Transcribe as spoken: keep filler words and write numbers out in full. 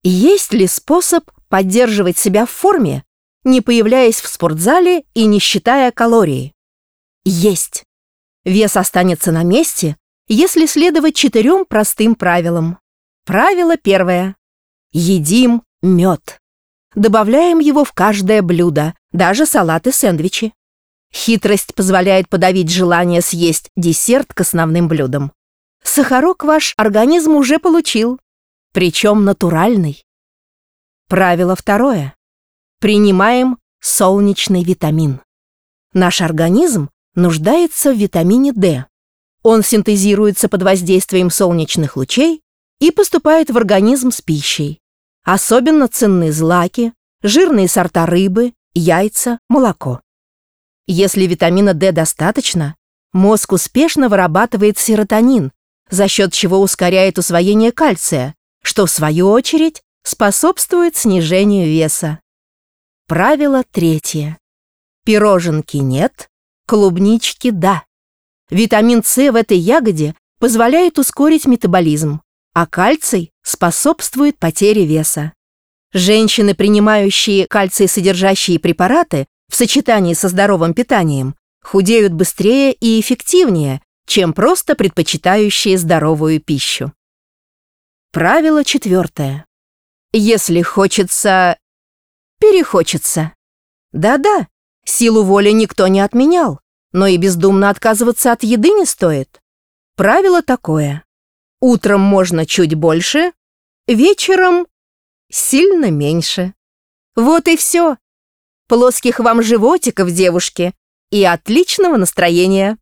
Есть ли способ поддерживать себя в форме, не появляясь в спортзале и не считая калории? Есть. Вес останется на месте, если следовать четырем простым правилам. Правило первое. Едим мед. Добавляем его в каждое блюдо, даже салат и сэндвичи. Хитрость позволяет подавить желание съесть десерт к основным блюдам. Сахарок ваш организм уже получил, причем натуральный. Правило второе. Принимаем солнечный витамин. Наш организм нуждается в витамине дэ. Он синтезируется под воздействием солнечных лучей и поступает в организм с пищей. Особенно ценны злаки, жирные сорта рыбы, яйца, молоко. Если витамина дэ достаточно, мозг успешно вырабатывает серотонин, за счет чего ускоряет усвоение кальция, что, в свою очередь, способствует снижению веса. Правило третье. Пироженки нет, клубнички да. Витамин С в этой ягоде позволяет ускорить метаболизм, а кальций способствует потере веса. Женщины, принимающие кальций-содержащие препараты в сочетании со здоровым питанием, худеют быстрее и эффективнее, чем просто предпочитающие здоровую пищу. Правило четвертое. Если хочется, перехочется. Да-да, силу воли никто не отменял, но и бездумно отказываться от еды не стоит. Правило такое. Утром можно чуть больше, вечером сильно меньше. Вот и все. Плоских вам животиков, девушки, и отличного настроения.